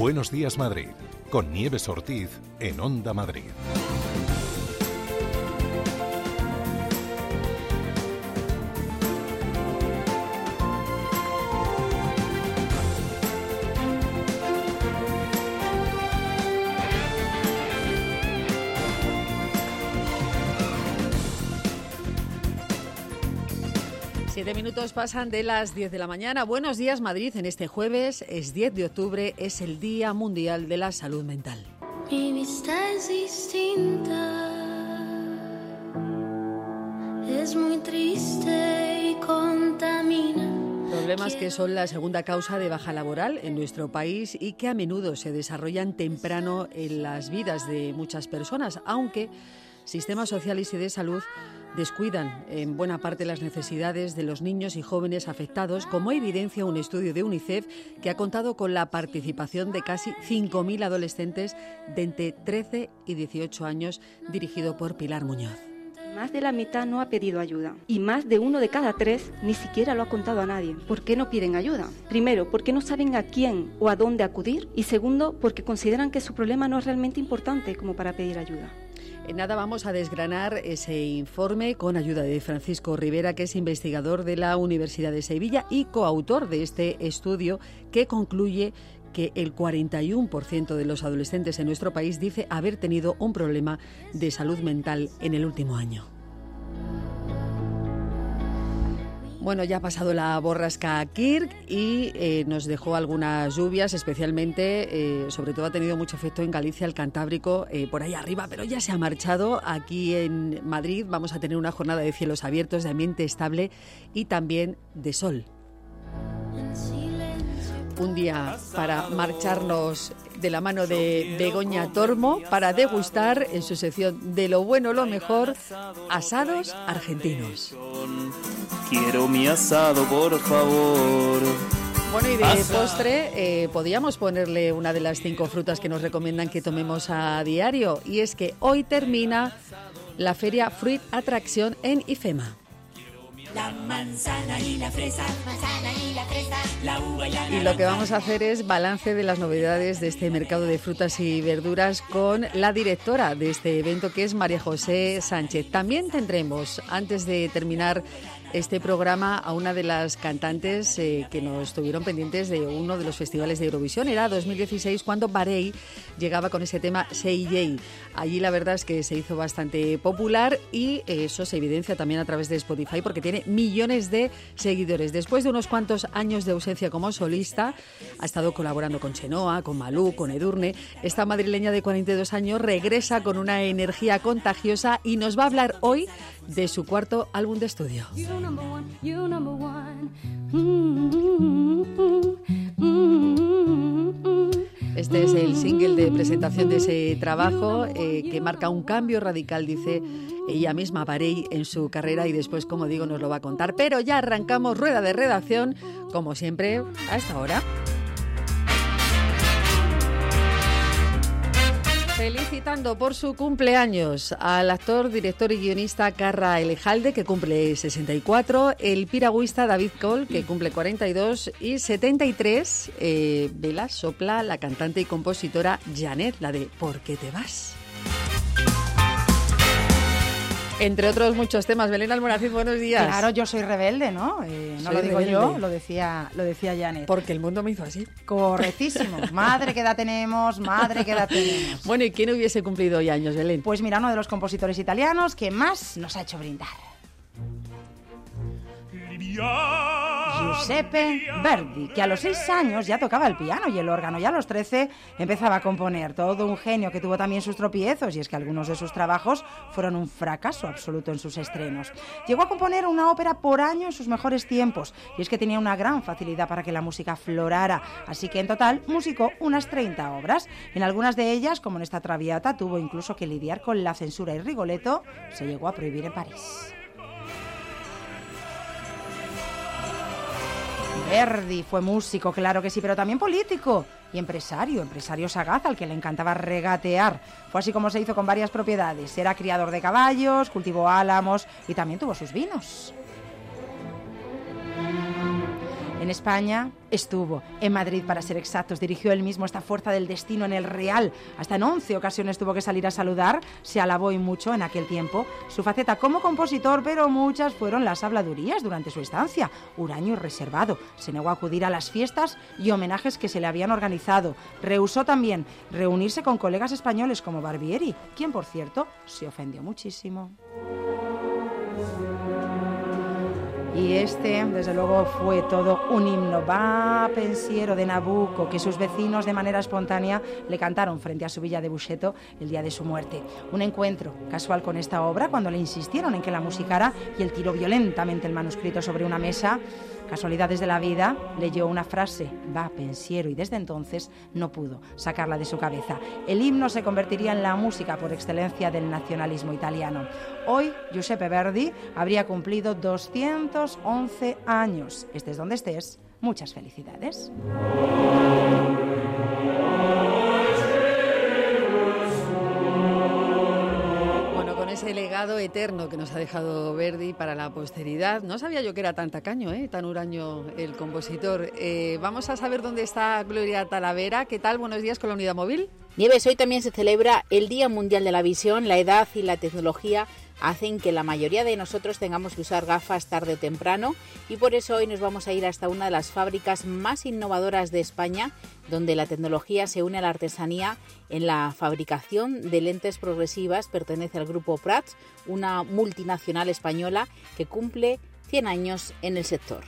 Buenos días, Madrid, con Nieves Ortiz en Onda Madrid. Minutos pasan de las 10 de la mañana. Buenos días, Madrid. En este jueves, es 10 de octubre, es el Día Mundial de la Salud Mental. Mi vista es distinta, es muy triste y contamina. Problemas que son la segunda causa de baja laboral en nuestro país y que a menudo se desarrollan temprano en las vidas de muchas personas, aunque sistemas sociales y de salud descuidan en buena parte las necesidades de los niños y jóvenes afectados, como evidencia un estudio de UNICEF que ha contado con la participación de casi 5.000 adolescentes de entre 13 y 18 años, dirigido por Pilar Muñoz. Más de la mitad no ha pedido ayuda y más de 1 de cada 3 ni siquiera lo ha contado a nadie. ¿Por qué no piden ayuda? Primero, porque no saben a quién o a dónde acudir, y segundo, porque consideran que su problema no es realmente importante como para pedir ayuda. En nada vamos a desgranar ese informe con ayuda de Francisco Rivera, que es investigador de la Universidad de Sevilla y coautor de este estudio que concluye que el 41% de los adolescentes en nuestro país dice haber tenido un problema de salud mental en el último año. Bueno, ya ha pasado la borrasca Kirk y nos dejó algunas lluvias, especialmente, sobre todo ha tenido mucho efecto en Galicia, el Cantábrico, por ahí arriba, pero ya se ha marchado. Aquí en Madrid vamos a tener una jornada de cielos abiertos, de ambiente estable y también de sol. Un día para marcharnos de la mano de Begoña Tormo para degustar en su sección de lo bueno, lo mejor, asados argentinos. Quiero mi asado, por favor. Bueno, y de postre podíamos ponerle una de las 5 frutas que nos recomiendan que tomemos a diario, y es que hoy termina la feria Fruit Attraction en IFEMA. La manzana y la fresa, la uva y la naranja. Y lo que vamos a hacer es balance de las novedades de este mercado de frutas y verduras con la directora de este evento, que es María José Sánchez. También tendremos, antes de terminar este programa, a una de las cantantes que nos estuvieron pendientes de uno de los festivales de Eurovisión. Era 2016, cuando Barei llegaba con ese tema Say Yay. Allí la verdad es que se hizo bastante popular y eso se evidencia también a través de Spotify, porque tiene millones de seguidores. Después de unos cuantos años de ausencia como solista, ha estado colaborando con Chenoa, con Malú, con Edurne. Esta madrileña de 42 años regresa con una energía contagiosa y nos va a hablar hoy de su cuarto álbum de estudio. Este es el single de presentación de ese trabajo que marca un cambio radical, dice ella misma, Barei, en su carrera, y después, como digo, nos lo va a contar. Pero ya arrancamos rueda de redacción, como siempre, a esta hora. Felicitando por su cumpleaños al actor, director y guionista Carra Elejalde, que cumple 64, el piragüista David Cole, que cumple 42, y 73, vela sopla la cantante y compositora Janet, la de ¿Por qué te vas? Entre otros muchos temas. Belén Almonacid, buenos días. Claro, yo soy rebelde, ¿no? No lo digo rebelde. Yo, lo decía Janet. Porque el mundo me hizo así. Correctísimo. Madre, ¿qué edad tenemos? Madre, ¿qué edad tenemos? Bueno, ¿y quién hubiese cumplido hoy años, Belén? Pues mira, uno de los compositores italianos que más nos ha hecho brindar. Giuseppe Verdi, que a los 6 años ya tocaba el piano y el órgano, y a los 13 empezaba a componer. Todo un genio que tuvo también sus tropiezos, y es que algunos de sus trabajos fueron un fracaso absoluto en sus estrenos. Llegó a componer una ópera por año en sus mejores tiempos, y es que tenía una gran facilidad para que la música florara, así que en total musicó unas 30 obras. En algunas de ellas, como en esta Traviata, tuvo incluso que lidiar con la censura, y Rigoletto se llegó a prohibir en París. Verdi fue músico, claro que sí, pero también político y empresario sagaz al que le encantaba regatear. Fue así como se hizo con varias propiedades. Era criador de caballos, cultivó álamos y también tuvo sus vinos. En España estuvo, en Madrid para ser exactos, dirigió él mismo esta fuerza del destino en el Real. Hasta en 11 ocasiones tuvo que salir a saludar, se alabó y mucho en aquel tiempo su faceta como compositor, pero muchas fueron las habladurías durante su estancia. Huraño y reservado, se negó a acudir a las fiestas y homenajes que se le habían organizado. Rehusó también reunirse con colegas españoles como Barbieri, quien por cierto se ofendió muchísimo. Y este, desde luego, fue todo un himno. Va pensiero de Nabucco, que sus vecinos de manera espontánea le cantaron frente a su villa de Busceto el día de su muerte. Un encuentro casual con esta obra cuando le insistieron en que la musicara y él tiró violentamente el manuscrito sobre una mesa. Casualidades de la vida, leyó una frase, va pensiero, y desde entonces no pudo sacarla de su cabeza. El himno se convertiría en la música por excelencia del nacionalismo italiano. Hoy, Giuseppe Verdi habría cumplido 211 años. Estés donde estés, muchas felicidades. Ese legado eterno que nos ha dejado Verdi para la posteridad. No sabía yo que era tan tacaño, tan huraño el compositor. Vamos a saber dónde está Gloria Talavera. ¿Qué tal? Buenos días con la Unidad Móvil. Nieves, hoy también se celebra el Día Mundial de la Visión. La edad y la tecnología hacen que la mayoría de nosotros tengamos que usar gafas tarde o temprano, y por eso hoy nos vamos a ir hasta una de las fábricas más innovadoras de España, donde la tecnología se une a la artesanía en la fabricación de lentes progresivas. Pertenece al grupo Prats, una multinacional española que cumple 100 años en el sector.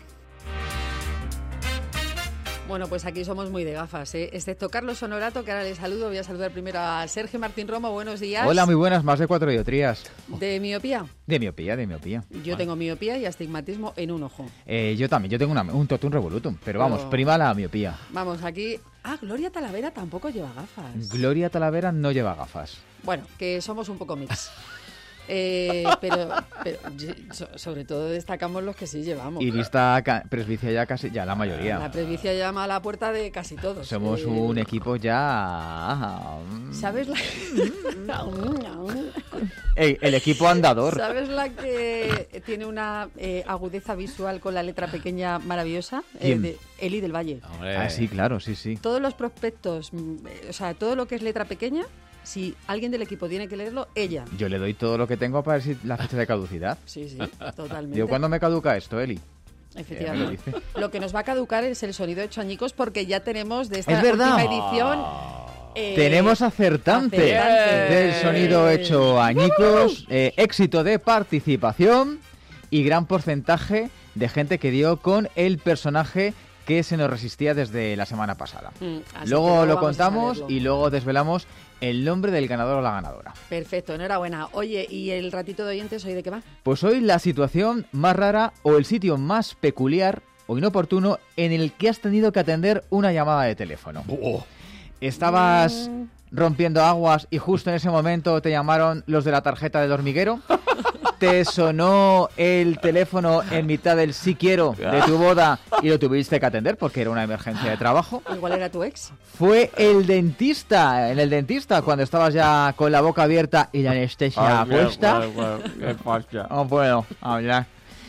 Bueno, pues aquí somos muy de gafas, excepto Carlos Honorato, que ahora le saludo. Voy a saludar primero a Sergio Martín Romo. Buenos días. Hola, muy buenas. Más de 4 dioptrías. ¿De miopía? De miopía. Yo tengo miopía y astigmatismo en un ojo. Yo también. Yo tengo un totum revolutum. Pero vamos, prima la miopía. Vamos, aquí... Gloria Talavera tampoco lleva gafas. Gloria Talavera no lleva gafas. Bueno, que somos un poco mix. Pero sobre todo destacamos los que sí llevamos. Y vista presbicia ya casi, ya la mayoría. La presbicia llama a la puerta de casi todos. Somos un equipo ya... ¿Sabes la...? El equipo andador. ¿Sabes la que tiene una agudeza visual con la letra pequeña maravillosa? Eli del Valle. Sí, claro, sí. Todos los prospectos, o sea, todo lo que es letra pequeña, si alguien del equipo tiene que leerlo, ella. Yo le doy todo lo que tengo para ver si la fecha de caducidad. Sí, totalmente. Digo, ¿cuándo me caduca esto, Eli? Efectivamente. Lo que nos va a caducar es el sonido hecho añicos, porque ya tenemos de esta última edición... tenemos acertante del sonido hecho añicos, éxito de participación y gran porcentaje de gente que dio con el personaje que se nos resistía desde la semana pasada. Luego lo contamos y luego desvelamos el nombre del ganador o la ganadora. Perfecto, enhorabuena. Oye, ¿y el ratito de oyentes hoy de qué va? Pues hoy la situación más rara o el sitio más peculiar o inoportuno en el que has tenido que atender una llamada de teléfono. ¿Estabas rompiendo aguas y justo en ese momento te llamaron los de la tarjeta del hormiguero? ¿Te sonó el teléfono en mitad del sí quiero de tu boda y lo tuviste que atender porque era una emergencia de trabajo? ¿Igual era tu ex? Fue el dentista, cuando estabas ya con la boca abierta y la anestesia puesta. ¿Qué pasa? No puedo hablar.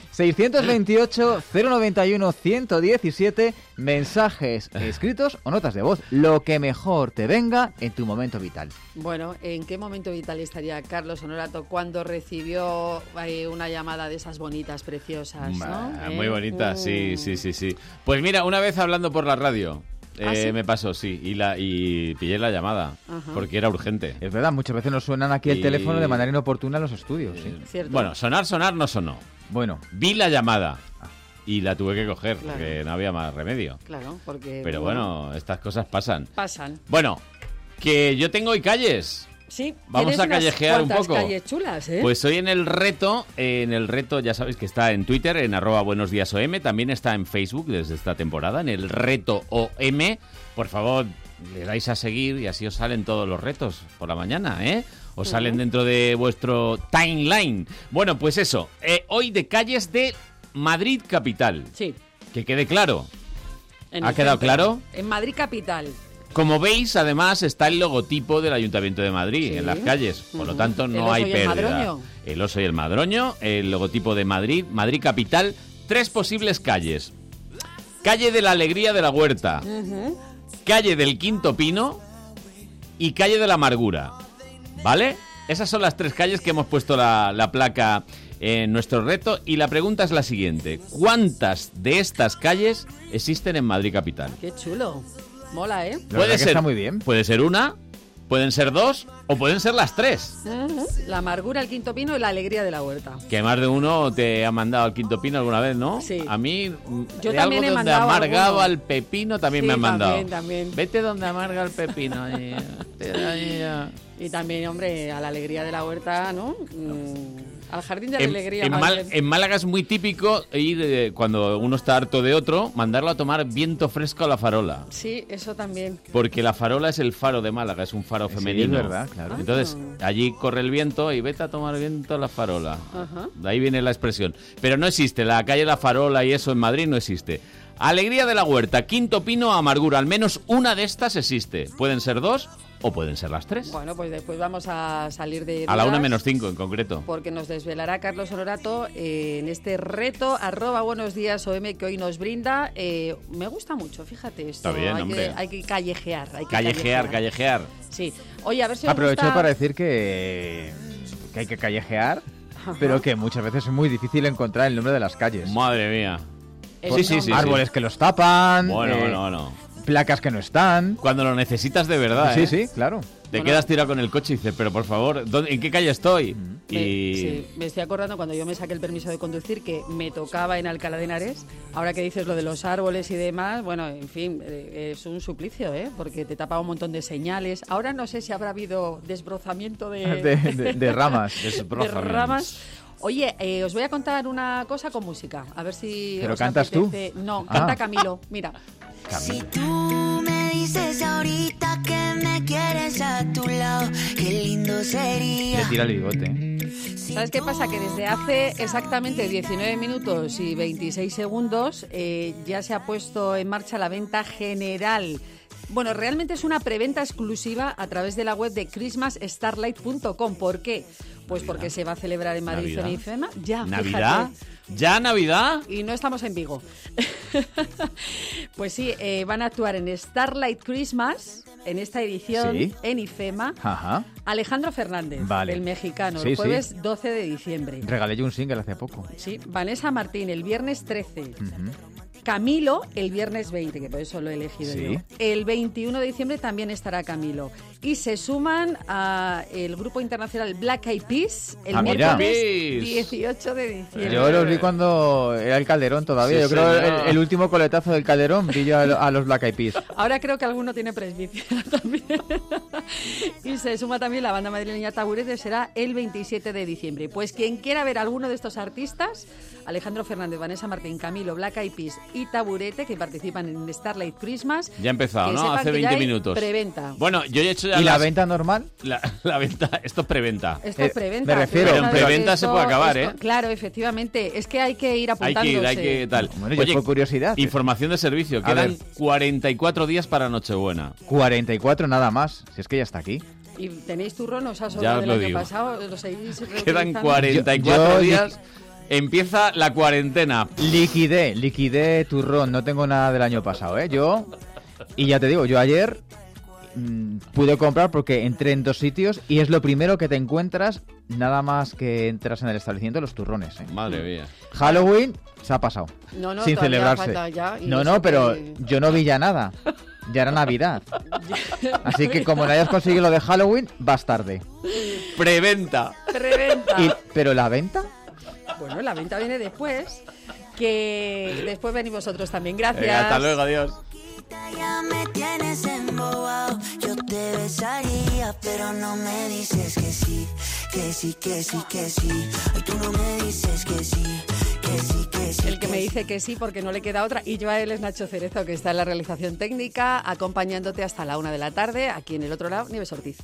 628-091-117, mensajes escritos o notas de voz, lo que mejor te venga en tu momento vital. Bueno, ¿en qué momento vital estaría Carlos Honorato cuando recibió una llamada de esas bonitas, preciosas, ¿no? Muy bonitas, sí. Pues mira, una vez hablando por la radio... ¿sí? Me pasó, y pillé la llamada, porque era urgente. Es verdad, muchas veces nos suenan aquí el teléfono de manera inoportuna en los estudios. Cierto. Bueno, sonar no sonó. Bueno. Vi la llamada y la tuve que coger, porque no había más remedio. Claro, porque... Pero bueno, estas cosas pasan. Bueno, que yo tengo hoy calles. Sí, vamos a callejear un poco. Calles chulas, Pues hoy en el reto ya sabéis que está en Twitter, en @buenosdiasom, también está en Facebook desde esta temporada, en el reto OM. Por favor, le dais a seguir y así os salen todos los retos por la mañana, Os salen dentro de vuestro timeline. Bueno, pues eso, hoy de calles de Madrid capital. Sí. Que quede claro. ¿Ha quedado claro? En Madrid capital. Como veis, además, está el logotipo del Ayuntamiento de Madrid en las calles. Por lo tanto, no hay pérdida. El oso y el madroño, el logotipo de Madrid, Madrid capital, 3 posibles calles. calle de la Alegría de la Huerta, calle del Quinto Pino y calle de la Amargura, ¿vale? Esas son las 3 calles que hemos puesto la placa en nuestro reto, y la pregunta es la siguiente: ¿cuántas de estas calles existen en Madrid capital? Qué chulo. Mola, ¿eh? Puede ser, está muy bien. Puede ser una, pueden ser 2 o pueden ser las 3. La Amargura, el Quinto Pino y la Alegría de la Huerta. Que más de uno te ha mandado al Quinto Pino alguna vez, ¿no? Sí. A mí, Yo de también algo he donde mandado amargado alguno. al pepino también Sí, me han mandado. también. Vete donde amarga el pepino. Y también, hombre, a la Alegría de la Huerta, ¿no? Al Jardín de la Alegría. En Málaga es muy típico ir, cuando uno está harto de otro, mandarlo a tomar viento fresco a la Farola. Sí, eso también. Porque la Farola es el faro de Málaga, es un faro femenino. Sí, es verdad, claro. Entonces, allí corre el viento y vete a tomar viento a la Farola. Ajá. De ahí viene la expresión. Pero no existe, la calle La Farola y eso en Madrid no existe. Alegría de la Huerta, Quinto Pino, Amargura, al menos una de estas existe. Pueden ser 2 o pueden ser las 3. Bueno, pues después vamos a salir de A la dudas, 1:05 en concreto. porque nos desvelará Carlos Honorato en este reto @buenos días OM que hoy nos brinda. Me gusta mucho, fíjate esto. Está bien, hombre. Hay que callejear. Callejear. Sí. Oye, a ver si os Aprovecho gusta... para decir que hay que callejear, pero que muchas veces es muy difícil encontrar el nombre de las calles. Madre mía. Sí. Árboles que los tapan, Bueno. placas que no están. Cuando lo necesitas de verdad, Sí, claro. Te quedas tirado con el coche y dices, pero por favor, ¿en qué calle estoy? Me estoy acordando cuando yo me saqué el permiso de conducir que me tocaba en Alcalá de Henares. Ahora que dices lo de los árboles y demás, bueno, en fin, es un suplicio, porque te tapa un montón de señales. Ahora no sé si habrá habido desbrozamiento de ramas. de ramas. Oye, os voy a contar una cosa con música. A ver si ¿Pero os cantas apetece. tú? No, canta Camilo. Mira. Si tú me dices ahorita que me quieres a tu lado, qué lindo sería. Le tira el bigote. ¿Sabes qué pasa? Que desde hace exactamente 19 minutos y 26 segundos ya se ha puesto en marcha la venta general. Bueno, realmente es una preventa exclusiva a través de la web de christmasstarlight.com. ¿Por qué? Pues porque se va a celebrar en Madrid en IFEMA. Ya, ¿Navidad? Fíjate. ¿Ya Navidad? Y no estamos en Vigo. Pues sí, van a actuar en Starlight Christmas, en esta edición, en IFEMA. Ajá. Alejandro Fernández, el mexicano, el jueves 12 de diciembre. Regalé yo un single hace poco. Sí, Vanessa Martín, el viernes 13. Camilo, el viernes 20, que por eso lo he elegido yo. El 21 de diciembre también estará Camilo. Y se suman a el grupo internacional Black Eyed Peas el miércoles 18 de diciembre. Yo los vi cuando era el Calderón todavía. Yo creo el último coletazo del Calderón vi yo a los Black Eyed Peas. Ahora creo que alguno tiene presbicia también. Y se suma también la banda madrileña Taburete, será el 27 de diciembre. Pues quien quiera ver a alguno de estos artistas, Alejandro Fernández, Vanessa Martín, Camilo, Black Eyed Peas y Taburete, que participan en Starlight Christmas. Ya ha empezado, ¿no? Hace 20 minutos. Preventa. Bueno, yo he hecho ya ¿Y la venta normal? La venta, esto es preventa. Esto es preventa. Me refiero. Pero en preventa se puede acabar, Claro, efectivamente. Es que hay que ir apuntándose. Hay que tal. Bueno, oye, por curiosidad. Información de servicio. Quedan 44 días para Nochebuena. 44 nada más. Si es que ya está aquí. ¿Y tenéis turrón? ¿Os ha Ya sobrado os del lo año digo. pasado? ¿Lo seguís reutilizando? Quedan 44 días. Empieza la cuarentena. Liquidé turrón. No tengo nada del año pasado, ¿eh? Y ya te digo, yo ayer pude comprar porque entré en 2 sitios y es lo primero que te encuentras nada más que entras en el establecimiento, los turrones, ¿eh? Madre mía. Halloween se ha pasado. No, sin celebrarse. falta ya, y No, eso pero que- yo no vi ya nada. Ya era Navidad. Así que como no hayas conseguido lo de Halloween, vas tarde. Preventa. Preventa. ¿Pero la venta? Bueno, la venta viene después. Que después venís vosotros también. Gracias. Hasta luego, adiós. Ya me tienes embobado, yo te besaría, pero no me dices que sí, que sí, que sí, que sí. Ay, tú no me dices que sí, que sí, que sí. El que me dice que sí porque no le queda otra. Y yo a él es Nacho Cerezo, que está en la realización técnica, acompañándote hasta la 1 de la tarde. Aquí en el otro lado, Nieves Ortiz.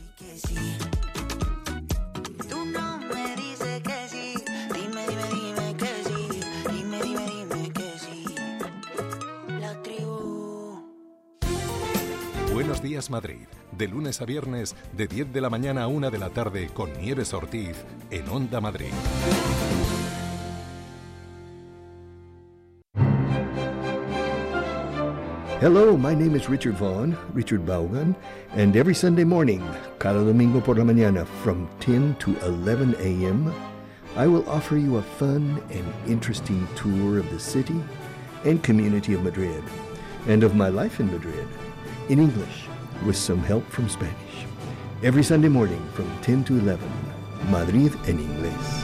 Tú no me dices que sí, dime, dime, dime que sí, dime, dime, dime que sí. La tribu. Buenos días Madrid, de lunes a viernes de 10 de la mañana a 1 de la tarde con Nieves Ortiz en Onda Madrid. Hello, my name is Richard Vaughn, Richard Vaughan, and every Sunday morning, cada domingo por la mañana, from 10 to 11 a.m., I will offer you a fun and interesting tour of the city and community of Madrid, and of my life in Madrid, in English, with some help from Spanish. Every Sunday morning, from 10 to 11, Madrid en inglés.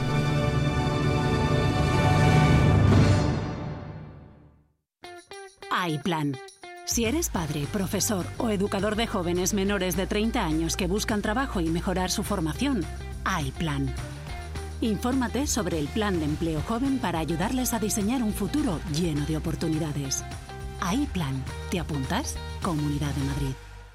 iPlan. Si eres padre, profesor o educador de jóvenes menores de 30 años que buscan trabajo y mejorar su formación, iPlan. Infórmate sobre el plan de empleo joven para ayudarles a diseñar un futuro lleno de oportunidades. iPlan. ¿Te apuntas? Comunidad de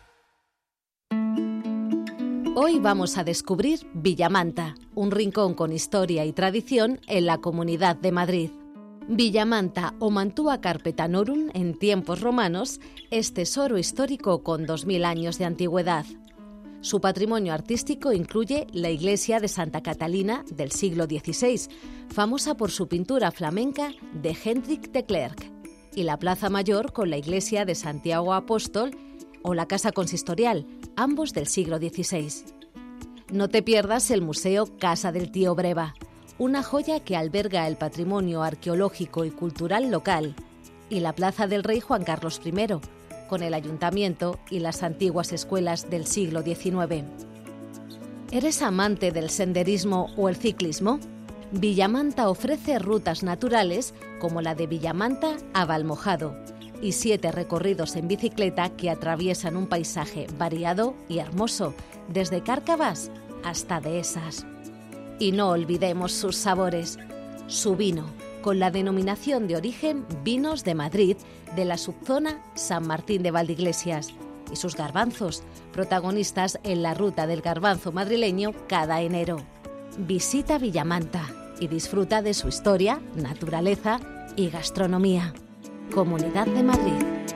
Madrid. Hoy vamos a descubrir Villamanta, un rincón con historia y tradición en la Comunidad de Madrid. Villamanta o Mantua Carpetanorum en tiempos romanos es tesoro histórico con 2000 años de antigüedad. Su patrimonio artístico incluye la iglesia de Santa Catalina del siglo XVI, famosa por su pintura flamenca de Hendrik de Klerk, y la Plaza Mayor con la iglesia de Santiago Apóstol o la Casa Consistorial, ambos del siglo XVI. No te pierdas el Museo Casa del Tío Breva, una joya que alberga el patrimonio arqueológico y cultural local, y la Plaza del Rey Juan Carlos I, con el ayuntamiento y las antiguas escuelas del siglo XIX. ¿Eres amante del senderismo o el ciclismo? Villamanta ofrece rutas naturales como la de Villamanta a Valmojado y 7 recorridos en bicicleta que atraviesan un paisaje variado y hermoso, desde Cárcavas hasta Dehesas. Y no olvidemos sus sabores. Su vino, con la denominación de origen Vinos de Madrid, de la subzona San Martín de Valdeiglesias, y sus garbanzos, protagonistas en la ruta del garbanzo madrileño cada enero. Visita Villamanta y disfruta de su historia, naturaleza y gastronomía. Comunidad de Madrid.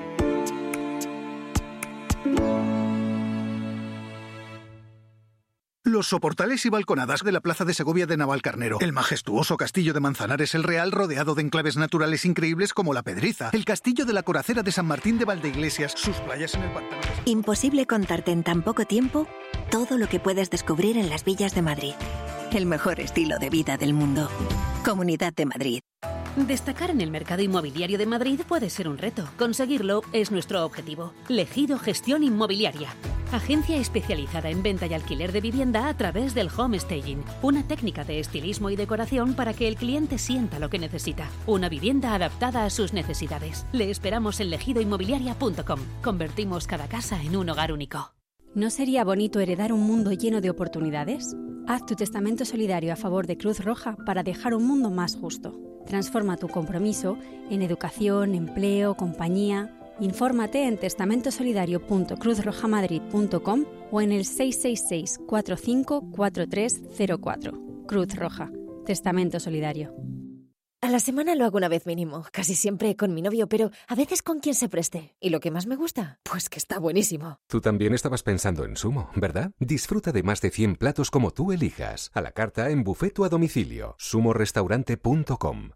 Los soportales y balconadas de la Plaza de Segovia de Navalcarnero, el majestuoso castillo de Manzanares el Real rodeado de enclaves naturales increíbles como La Pedriza, el castillo de la Coracera de San Martín de Valdeiglesias, sus playas en el pantano. Imposible contarte en tan poco tiempo todo lo que puedes descubrir en las villas de Madrid. El mejor estilo de vida del mundo. Comunidad de Madrid. Destacar en el mercado inmobiliario de Madrid puede ser un reto. Conseguirlo es nuestro objetivo. Legido Gestión Inmobiliaria. Agencia especializada en venta y alquiler de vivienda a través del home staging, una técnica de estilismo y decoración para que el cliente sienta lo que necesita. Una vivienda adaptada a sus necesidades. Le esperamos en legidoinmobiliaria.com. Convertimos cada casa en un hogar único. ¿No sería bonito heredar un mundo lleno de oportunidades? Haz tu testamento solidario a favor de Cruz Roja para dejar un mundo más justo. Transforma tu compromiso en educación, empleo, compañía. Infórmate en testamentosolidario.cruzrojamadrid.com o en el 666 45 4304. Cruz Roja. Testamento Solidario. A la semana lo hago una vez mínimo, casi siempre con mi novio, pero a veces con quien se preste. ¿Y lo que más me gusta? Pues que está buenísimo. Tú también estabas pensando en Sumo, ¿verdad? Disfruta de más de 100 platos como tú elijas, a la carta, en buffet o a domicilio. sumorestaurante.com.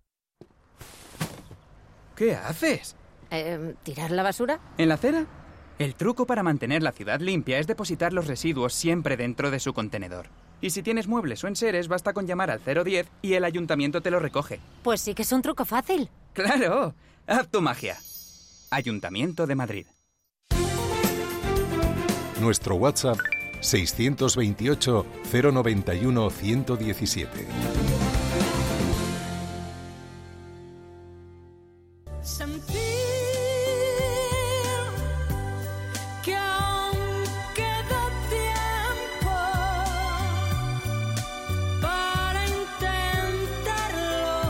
¿Qué haces? ¿Tirar la basura? ¿En la acera? El truco para mantener la ciudad limpia es depositar los residuos siempre dentro de su contenedor. Y si tienes muebles o enseres, basta con llamar al 010 y el ayuntamiento te lo recoge. Pues sí que es un truco fácil. ¡Claro! ¡Haz tu magia! Ayuntamiento de Madrid. Nuestro WhatsApp 628 091 117. Que aún queda tiempo para intentarlo,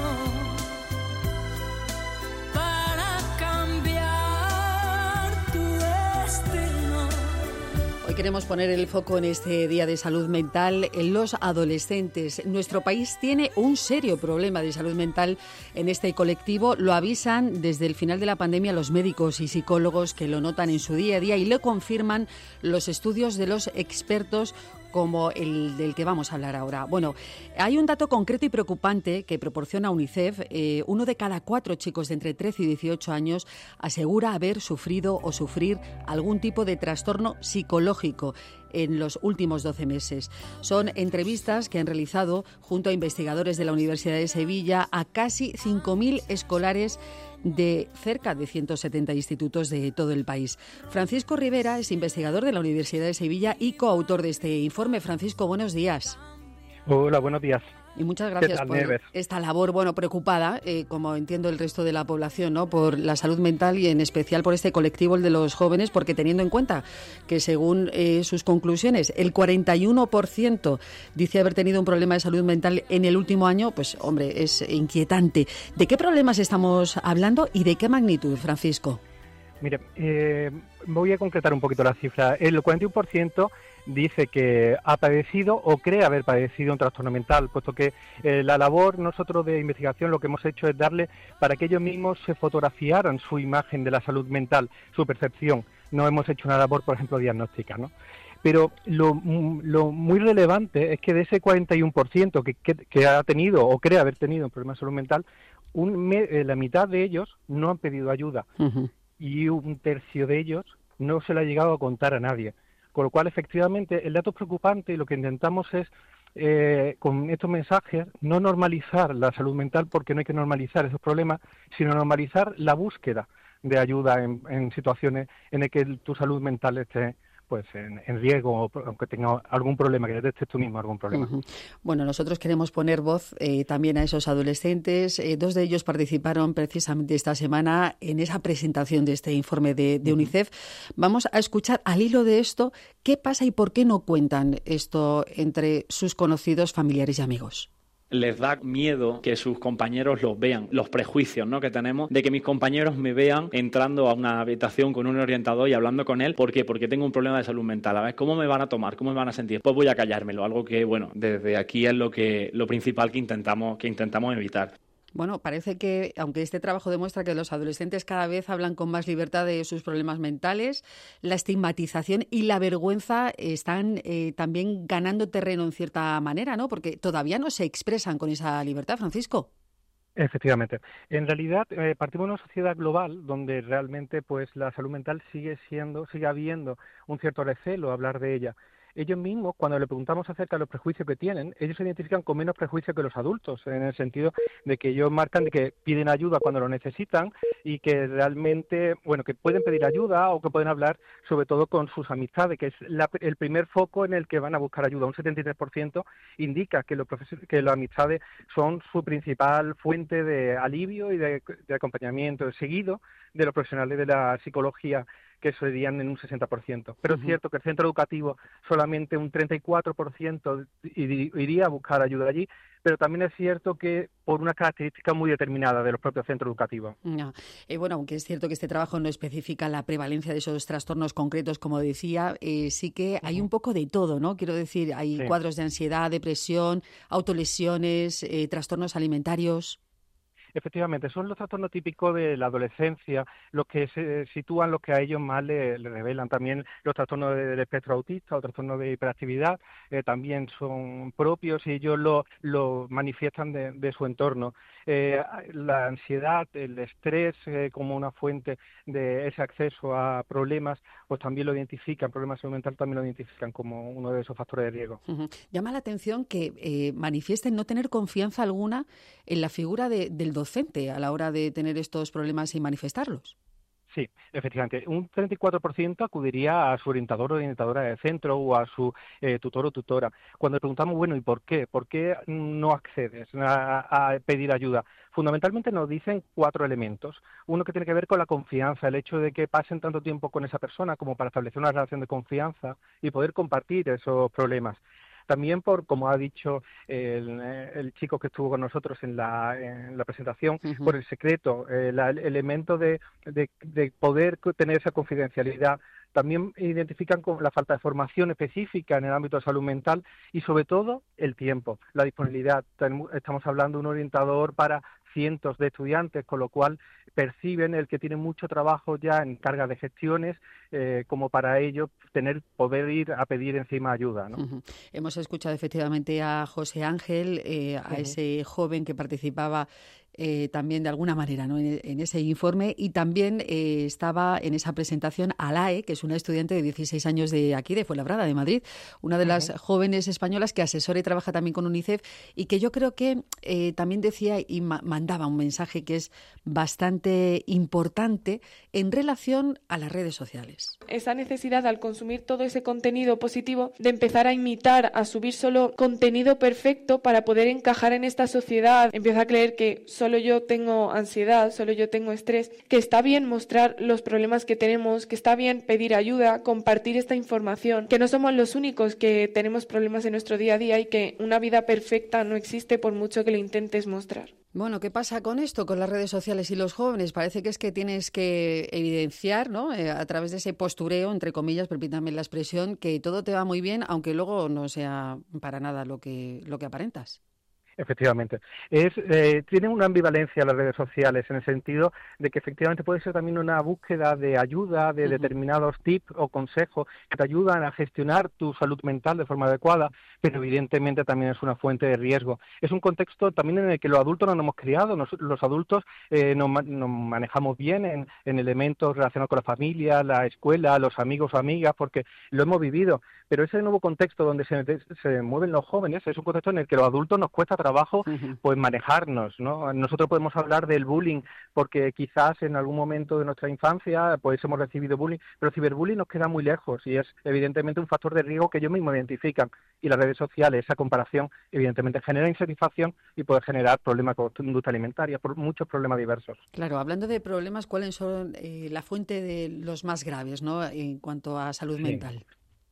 para cambiar tu destino. Hoy queremos poner el foco en este Día de Salud Mental en los adolescentes. Nuestro país tiene un serio problema de salud mental en este colectivo. Lo avisan desde el final de la pandemia los médicos y psicólogos que lo notan en su día a día y lo confirman los estudios de los expertos como el del que vamos a hablar ahora. Bueno, hay un dato concreto y preocupante que proporciona UNICEF. 1 de cada 4 chicos de entre 13 y 18 años asegura haber sufrido o sufrir algún tipo de trastorno psicológico en los últimos 12 meses. Son entrevistas que han realizado junto a investigadores de la Universidad de Sevilla a casi 5.000 escolares de cerca de 170 institutos de todo el país. Francisco Rivera es investigador de la Universidad de Sevilla y coautor de este informe. Francisco, buenos días. Hola, buenos días. Y muchas gracias por Nieves? esta labor, preocupada, como entiendo el resto de la población, ¿no?, por la salud mental y en especial por este colectivo, el de los jóvenes, porque teniendo en cuenta que según sus conclusiones, el 41% dice haber tenido un problema de salud mental en el último año, pues hombre, es inquietante. ¿De qué problemas estamos hablando y de qué magnitud, Francisco? Mire, voy a concretar un poquito la cifra. El 41% dice que ha padecido o cree haber padecido un trastorno mental, puesto que la labor nosotros de investigación lo que hemos hecho es darle para que ellos mismos se fotografiaran su imagen de la salud mental, su percepción. No hemos hecho una labor, por ejemplo, diagnóstica, ¿no? Pero lo muy relevante es que de ese 41% que ha tenido o cree haber tenido un problema de salud mental, la mitad de ellos no han pedido ayuda. Uh-huh. Y un tercio de ellos no se le ha llegado a contar a nadie. Con lo cual, efectivamente, el dato es preocupante y lo que intentamos es, con estos mensajes, no normalizar la salud mental, porque no hay que normalizar esos problemas, sino normalizar la búsqueda de ayuda en situaciones en las que tu salud mental esté pues en riesgo, aunque tenga algún problema, que detectes tú mismo algún problema. Uh-huh. Bueno, nosotros queremos poner voz también a esos adolescentes. 2 de ellos participaron precisamente esta semana en esa presentación de este informe de UNICEF. Vamos a escuchar al hilo de esto qué pasa y por qué no cuentan esto entre sus conocidos, familiares y amigos. Les da miedo que sus compañeros los vean, los prejuicios, ¿no?, que tenemos de que mis compañeros me vean entrando a una habitación con un orientador y hablando con él. ¿Por qué? Porque tengo un problema de salud mental. A ver, ¿cómo me van a tomar? ¿Cómo me van a sentir? Pues voy a callármelo, algo que, bueno, desde aquí es lo principal que intentamos evitar. Bueno, parece que, aunque este trabajo demuestra que los adolescentes cada vez hablan con más libertad de sus problemas mentales, la estigmatización y la vergüenza están también ganando terreno en cierta manera, ¿no? Porque todavía no se expresan con esa libertad, Francisco. Efectivamente. En realidad, partimos de una sociedad global donde realmente pues la salud mental sigue habiendo un cierto recelo a hablar de ella. Ellos mismos, cuando le preguntamos acerca de los prejuicios que tienen, ellos se identifican con menos prejuicios que los adultos, en el sentido de que ellos marcan de que piden ayuda cuando lo necesitan y que realmente, bueno, que pueden pedir ayuda o que pueden hablar sobre todo con sus amistades, que es el primer foco en el que van a buscar ayuda. Un 73% indica que las amistades son su principal fuente de alivio y de acompañamiento, seguido de los profesionales de la psicología, que serían en un 60%. Pero es cierto que el centro educativo solamente un 34% iría a buscar ayuda allí, pero también es cierto que por una característica muy determinada de los propios centros educativos. No. Bueno, aunque es cierto que este trabajo no especifica la prevalencia de esos trastornos concretos, como decía, sí que hay un poco de todo, ¿no? Quiero decir, hay cuadros de ansiedad, depresión, autolesiones, trastornos alimentarios. Efectivamente, son los trastornos típicos de la adolescencia, los que se sitúan, los que a ellos más le revelan. También los trastornos del espectro autista o trastornos de hiperactividad también son propios y ellos lo manifiestan de su entorno. La ansiedad, el estrés como una fuente de ese acceso a problemas, pues también lo identifican, problemas de salud mental también lo identifican como uno de esos factores de riesgo. Uh-huh. Llama la atención que manifiesten no tener confianza alguna en la figura del docente a la hora de tener estos problemas y manifestarlos. Sí, efectivamente. Un 34% acudiría a su orientador o orientadora de centro o a su tutor o tutora. Cuando le preguntamos, bueno, ¿y por qué? ¿Por qué no accedes a pedir ayuda? Fundamentalmente nos dicen 4 elementos. Uno que tiene que ver con la confianza, el hecho de que pasen tanto tiempo con esa persona como para establecer una relación de confianza y poder compartir esos problemas. También como ha dicho el chico que estuvo con nosotros en la presentación, por el secreto, el elemento de poder tener esa confidencialidad. También identifican con la falta de formación específica en el ámbito de salud mental y sobre todo el tiempo, la disponibilidad. Estamos hablando de un orientador para cientos de estudiantes, con lo cual perciben el que tienen mucho trabajo ya en carga de gestiones, como para ello poder ir a pedir encima ayuda, ¿no? Uh-huh. Hemos escuchado efectivamente a José Ángel, a ese joven que participaba también de alguna manera, ¿no?, en ese informe, y también estaba en esa presentación Alae, que es una estudiante de 16 años de aquí, de Fuenlabrada, de Madrid, una de las jóvenes españolas que asesora y trabaja también con UNICEF, y que yo creo que también decía y mandaba un mensaje que es bastante importante en relación a las redes sociales. Esa necesidad, al consumir todo ese contenido positivo, de empezar a imitar, a subir solo contenido perfecto para poder encajar en esta sociedad. Empieza a creer que solo yo tengo ansiedad, solo yo tengo estrés, que está bien mostrar los problemas que tenemos, que está bien pedir ayuda, compartir esta información, que no somos los únicos que tenemos problemas en nuestro día a día y que una vida perfecta no existe por mucho que lo intentes mostrar. Bueno, ¿qué pasa con esto, con las redes sociales y los jóvenes? Parece que es que tienes que evidenciar, ¿no?, a través de ese postureo, entre comillas, permítanme la expresión, que todo te va muy bien, aunque luego no sea para nada lo que aparentas. Efectivamente. Tiene una ambivalencia las redes sociales en el sentido de que efectivamente puede ser también una búsqueda de ayuda, de determinados tips o consejos que te ayudan a gestionar tu salud mental de forma adecuada, pero evidentemente también es una fuente de riesgo. Es un contexto también en el que los adultos no nos hemos criado. Los adultos nos manejamos bien en elementos relacionados con la familia, la escuela, los amigos o amigas, porque lo hemos vivido. Pero ese nuevo contexto donde se mueven los jóvenes es un contexto en el que los adultos nos cuesta trabajo pues manejarnos, ¿no? Nosotros podemos hablar del bullying porque quizás en algún momento de nuestra infancia pues hemos recibido bullying, pero el ciberbullying nos queda muy lejos y es evidentemente un factor de riesgo que ellos mismos identifican, y las redes sociales, esa comparación evidentemente genera insatisfacción y puede generar problemas con conducta alimentaria, por muchos problemas diversos. Claro, hablando de problemas, ¿cuáles son la fuente de los más graves, ¿no?, en cuanto a salud mental?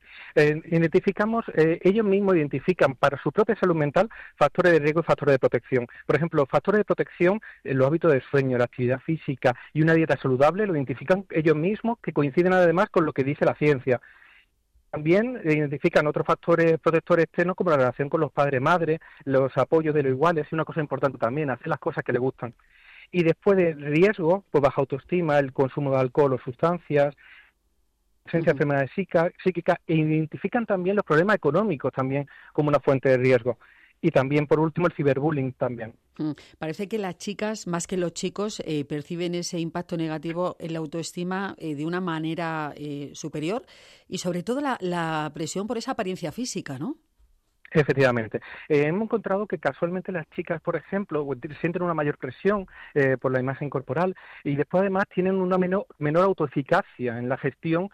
Ellos mismos identifican para su propia salud mental factores de riesgo y factores de protección. Por ejemplo, factores de protección, los hábitos de sueño, la actividad física y una dieta saludable lo identifican ellos mismos, que coinciden además con lo que dice la ciencia. También identifican otros factores protectores externos como la relación con los padres-madres, los apoyos de los iguales, y una cosa importante también, hacer las cosas que les gustan. Y después de riesgo, pues baja autoestima, el consumo de alcohol o sustancias, presencia de enfermedades psíquicas, e identifican también los problemas económicos también como una fuente de riesgo. Y también, por último, el ciberbullying también. Parece que las chicas, más que los chicos, perciben ese impacto negativo en la autoestima de una manera superior, y sobre todo la presión por esa apariencia física, ¿no? Efectivamente. Hemos encontrado que casualmente las chicas, por ejemplo, sienten una mayor presión por la imagen corporal, y después además tienen una menor autoeficacia en la gestión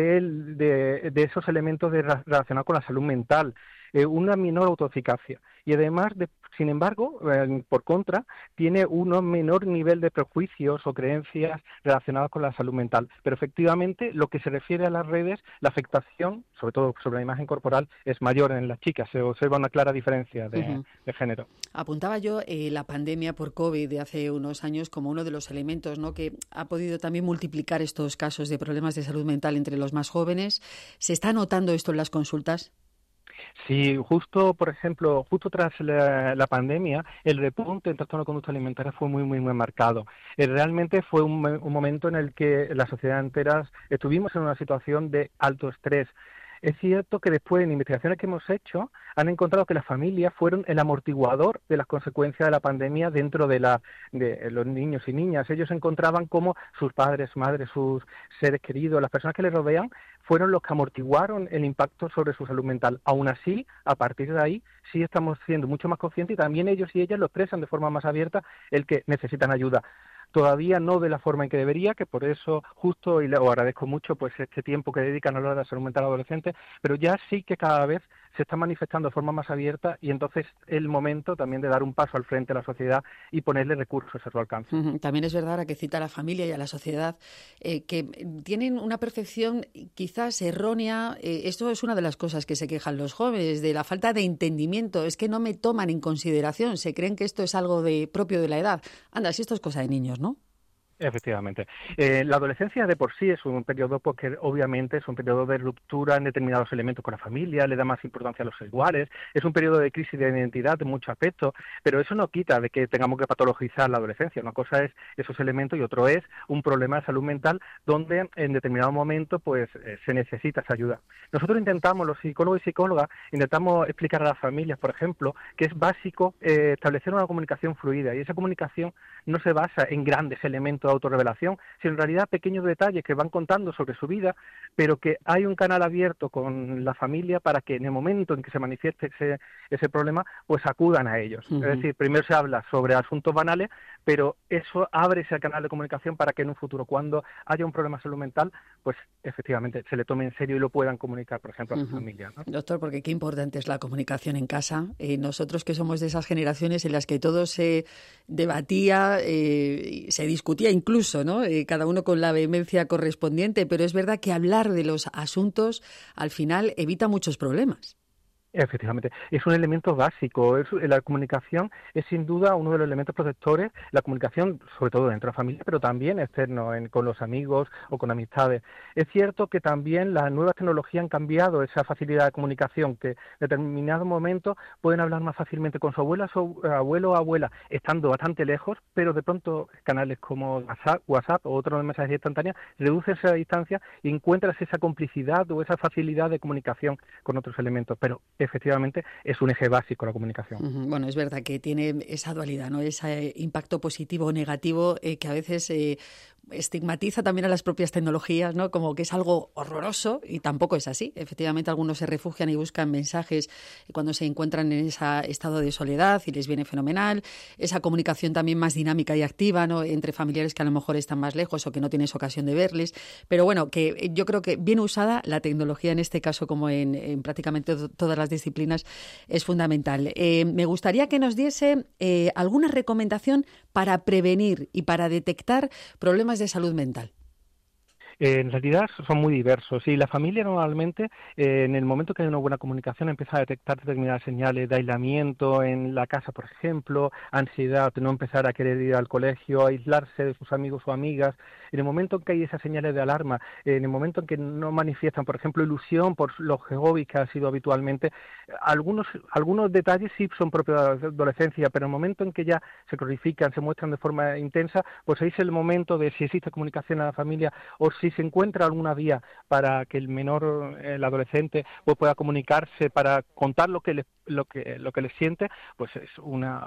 de esos elementos relacionados con la salud mental, una menor autoeficacia. Y además, sin embargo, por contra, tiene un menor nivel de prejuicios o creencias relacionadas con la salud mental. Pero efectivamente, lo que se refiere a las redes, la afectación, sobre todo sobre la imagen corporal, es mayor en las chicas. Se observa una clara diferencia de género. Apuntaba yo la pandemia por COVID de hace unos años como uno de los elementos, ¿no?, que ha podido también multiplicar estos casos de problemas de salud mental entre los más jóvenes. ¿Se está notando esto en las consultas? Sí, justo tras la pandemia, el repunte en trastorno de conducta alimentaria fue muy marcado. Realmente fue un momento en el que la sociedad entera estuvimos en una situación de alto estrés. Es cierto que después, en investigaciones que hemos hecho, han encontrado que las familias fueron el amortiguador de las consecuencias de la pandemia dentro de los niños y niñas. Ellos encontraban cómo sus padres, madres, sus seres queridos, las personas que les rodean, fueron los que amortiguaron el impacto sobre su salud mental. Aún así, a partir de ahí, sí estamos siendo mucho más conscientes, y también ellos y ellas lo expresan de forma más abierta, el que necesitan ayuda. Todavía no de la forma en que debería, que por eso justo, y lo agradezco mucho, pues este tiempo que dedican a la hora de la salud mental adolescente, pero ya sí que cada vez se está manifestando de forma más abierta, y entonces es el momento también de dar un paso al frente a la sociedad y ponerle recursos a su alcance. También es verdad, ahora que cita a la familia y a la sociedad, que tienen una percepción quizás errónea. Esto es una de las cosas que se quejan los jóvenes, de la falta de entendimiento. Es que no me toman en consideración, se creen que esto es algo propio de la edad. Anda, si esto es cosa de niños, ¿no? Efectivamente. La adolescencia de por sí es un periodo porque obviamente es un periodo de ruptura en determinados elementos con la familia, le da más importancia a los iguales, es un periodo de crisis de identidad en muchos aspectos, pero eso no quita de que tengamos que patologizar la adolescencia. Una cosa es esos elementos y otro es un problema de salud mental donde en determinado momento pues se necesita esa ayuda. Nosotros intentamos, los psicólogos y psicólogas, intentamos explicar a las familias, por ejemplo, que es básico establecer una comunicación fluida y esa comunicación no se basa en grandes elementos de autorrevelación, sino en realidad pequeños detalles que van contando sobre su vida, pero que hay un canal abierto con la familia para que en el momento en que se manifieste ese problema, pues acudan a ellos. Uh-huh. Es decir, primero se habla sobre asuntos banales, pero eso abre ese canal de comunicación para que en un futuro, cuando haya un problema de salud mental, pues efectivamente se le tome en serio y lo puedan comunicar, por ejemplo, a su familia, ¿no? Doctor, porque qué importante es la comunicación en casa. Nosotros que somos de esas generaciones en las que todo se debatía, se discutía incluso, ¿no? Cada uno con la vehemencia correspondiente, pero es verdad que hablar de los asuntos al final evita muchos problemas. Efectivamente, es un elemento básico. La comunicación es sin duda uno de los elementos protectores, la comunicación sobre todo dentro de la familia, pero también externo, con los amigos o con amistades. Es cierto que también las nuevas tecnologías han cambiado esa facilidad de comunicación, que en determinados momentos pueden hablar más fácilmente con su abuela, su abuelo o abuela, estando bastante lejos, pero de pronto canales como WhatsApp o otros mensajes instantáneos reducen esa distancia y encuentras esa complicidad o esa facilidad de comunicación con otros elementos, pero efectivamente es un eje básico la comunicación. Bueno, es verdad que tiene esa dualidad, ¿no? Ese impacto positivo o negativo que a veces estigmatiza también a las propias tecnologías, ¿no? Como que es algo horroroso y tampoco es así. Efectivamente, algunos se refugian y buscan mensajes cuando se encuentran en ese estado de soledad y les viene fenomenal. Esa comunicación también más dinámica y activa, ¿no? Entre familiares que a lo mejor están más lejos o que no tienes ocasión de verles. Pero bueno, que yo creo que bien usada la tecnología en este caso, como en prácticamente todas las disciplinas, es fundamental. Me gustaría que nos diese alguna recomendación para prevenir y para detectar problemas de salud mental. En realidad son muy diversos y la familia normalmente en el momento que hay una buena comunicación empieza a detectar determinadas señales de aislamiento en la casa, por ejemplo, ansiedad, no empezar a querer ir al colegio, aislarse de sus amigos o amigas. En el momento en que hay esas señales de alarma, en el momento en que no manifiestan, por ejemplo, ilusión por los hobbies que ha sido habitualmente, algunos detalles sí son propios de la adolescencia, pero en el momento en que ya se cronifican, se muestran de forma intensa, pues ahí es el momento de si existe comunicación en la familia o si se encuentra alguna vía para que el menor, el adolescente, pues pueda comunicarse para contar lo que le siente, pues es una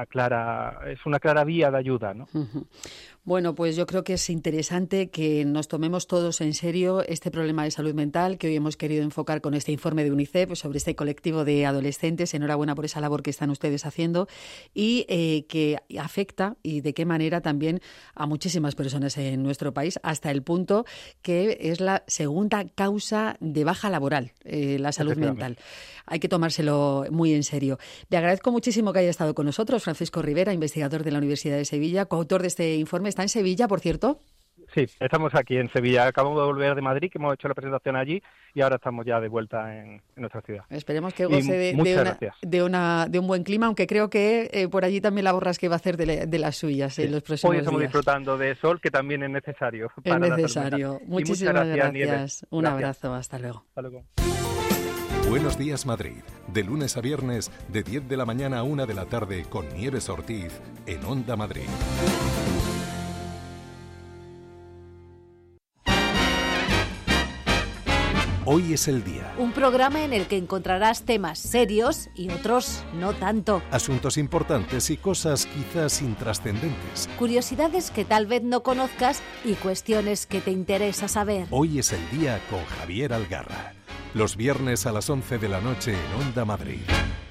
clara vía de ayuda, ¿no? Uh-huh. Bueno, pues yo creo que es interesante que nos tomemos todos en serio este problema de salud mental que hoy hemos querido enfocar con este informe de UNICEF sobre este colectivo de adolescentes. Enhorabuena por esa labor que están ustedes haciendo y que afecta y de qué manera también a muchísimas personas en nuestro país, hasta el punto que es la segunda causa de baja laboral, la salud mental. Hay que tomárselo muy en serio. Le agradezco muchísimo que haya estado con nosotros, Francisco Rivera, investigador de la Universidad de Sevilla, coautor de este informe. ¿Está en Sevilla, por cierto? Sí, estamos aquí en Sevilla. Acabamos de volver de Madrid, que hemos hecho la presentación allí, y ahora estamos ya de vuelta en nuestra ciudad. Esperemos que goce de un buen clima, aunque creo que por allí también la borrasca va a hacer de las suyas en los próximos días. Hoy estamos disfrutando de sol, que también es necesario. Es necesario. Muchísimas gracias. Nieves. Un abrazo. Hasta luego. Hasta luego. Buenos días, Madrid. De lunes a viernes, de 10 de la mañana a 1 de la tarde, con Nieves Ortiz, en Onda Madrid. Hoy es el día. Un programa en el que encontrarás temas serios y otros no tanto. Asuntos importantes y cosas quizás intrascendentes. Curiosidades que tal vez no conozcas y cuestiones que te interesa saber. Hoy es el día con Javier Algarra. Los viernes a las 11 de la noche en Onda Madrid.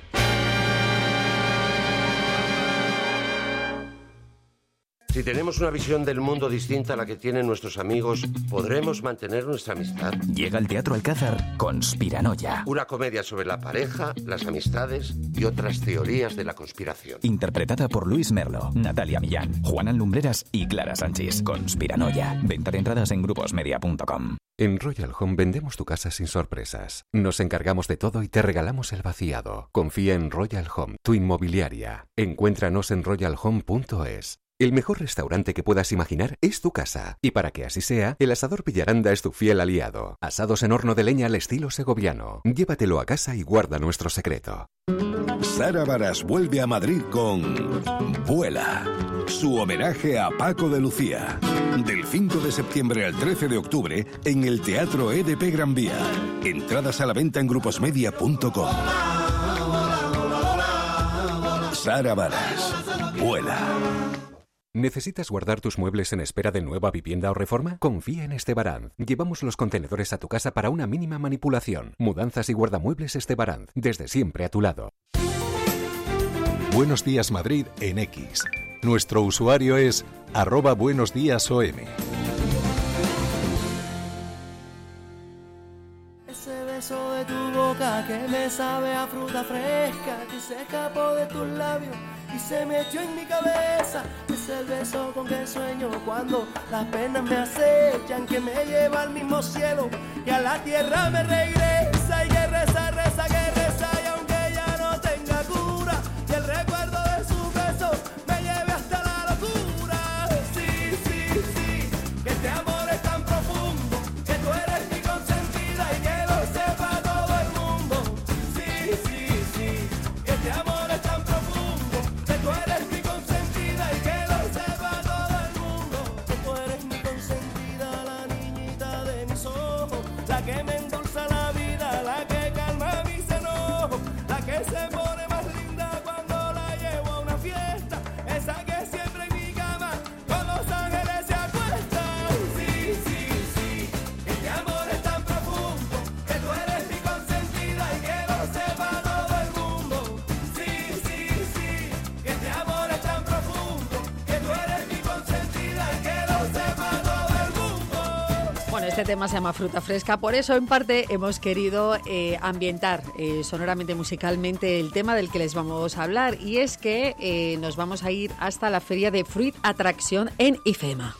Si tenemos una visión del mundo distinta a la que tienen nuestros amigos, ¿podremos mantener nuestra amistad? Llega al Teatro Alcázar Conspiranoia. Una comedia sobre la pareja, las amistades y otras teorías de la conspiración. Interpretada por Luis Merlo, Natalia Millán, Juanan Lumbreras y Clara Sánchez. Conspiranoia. Venta de entradas en gruposmedia.com. En Royal Home vendemos tu casa sin sorpresas. Nos encargamos de todo y te regalamos el vaciado. Confía en Royal Home, tu inmobiliaria. Encuéntranos en royalhome.es. El mejor restaurante que puedas imaginar es tu casa. Y para que así sea, el Asador Villaranda es tu fiel aliado. Asados en horno de leña al estilo segoviano. Llévatelo a casa y guarda nuestro secreto. Sara Varas vuelve a Madrid con Vuela, su homenaje a Paco de Lucía. Del 5 de septiembre al 13 de octubre en el Teatro EDP Gran Vía. Entradas a la venta en gruposmedia.com. Sara Varas, Vuela. ¿Necesitas guardar tus muebles en espera de nueva vivienda o reforma? Confía en Estebaranz. Llevamos los contenedores a tu casa para una mínima manipulación. Mudanzas y guardamuebles Estebaranz. Desde siempre a tu lado. Buenos Días Madrid en X. Nuestro usuario es @buenosdiasom. Ese beso de tu boca que me sabe a fruta fresca, que se escapó de tus labios y se me echó en mi cabeza. Es el beso con que sueño cuando las penas me acechan, que me lleva al mismo cielo y a la tierra me regresa. Y que reza, reza, que reza, y aunque ya no tenga cura, y el recuerdo de su beso me lleve hasta la locura. Sí, sí, sí, que este amor es tan profundo, que tú eres mi consentida y que lo sepa todo el mundo. Sí, sí, sí, que este amor es tan profundo, que tú eres mi consentida y que lo sepa todo el mundo. Que tú eres mi consentida, la niñita de mis ojos, la que me endulza la vida, la que calma mis enojos, la que se pone más linda cuando la llevo a una fiesta, esa que siempre en mi cama con los ángeles se acuesta. Sí, sí, sí, este amor es tan profundo, que tú eres mi consentida y que lo sepa todo el mundo. Sí, sí, sí, que este amor es tan profundo, que tú eres mi consentida y que lo sepa todo el mundo. Bueno, este tema se llama Fruta Fresca, por eso en parte hemos querido ambientar sonoramente, musicalmente el tema del que les vamos a hablar, y es que nos vamos a ir hasta la feria de Fruit Atracción en IFEMA.